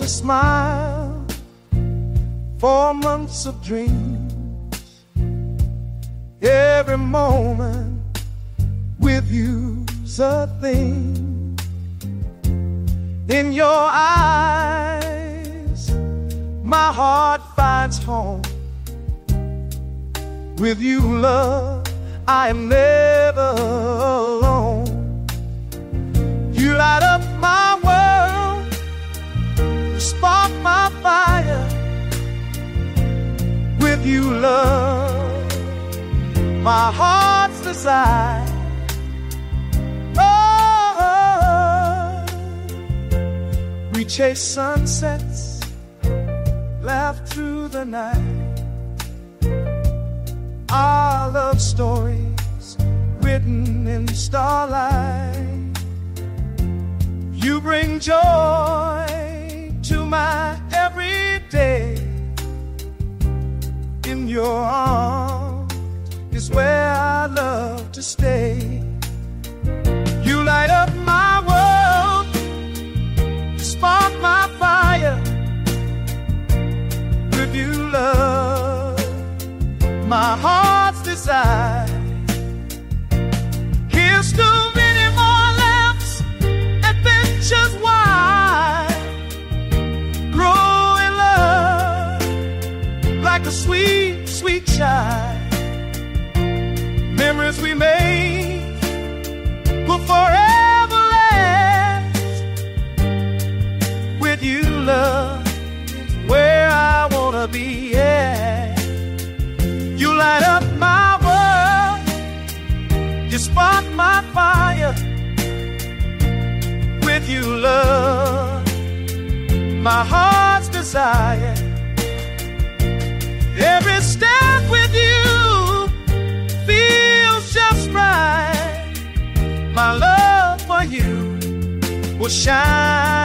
a smile, 4 months of dreams. Every moment with you's a thing. In your eyes, my heart finds home. With you, love, I am never alone. You light up my world, you spark my fire. With you, love, my heart's desire. Oh, we chase sunsets, laugh through the night. Our love stories written in starlight. You bring joy to my every day. In your arms is where I love to stay. You light up my world, you spark my fire. With you, love, my heart's desire. Here's to many more laughs, adventures wide. Grow in love like a sweet, sweet child. Memories we made will forever last. With you, love, where I wanna be at. You light up my world, you spark my fire. With you, love, my heart's desire. Every step with you feels just right. My love for you will shine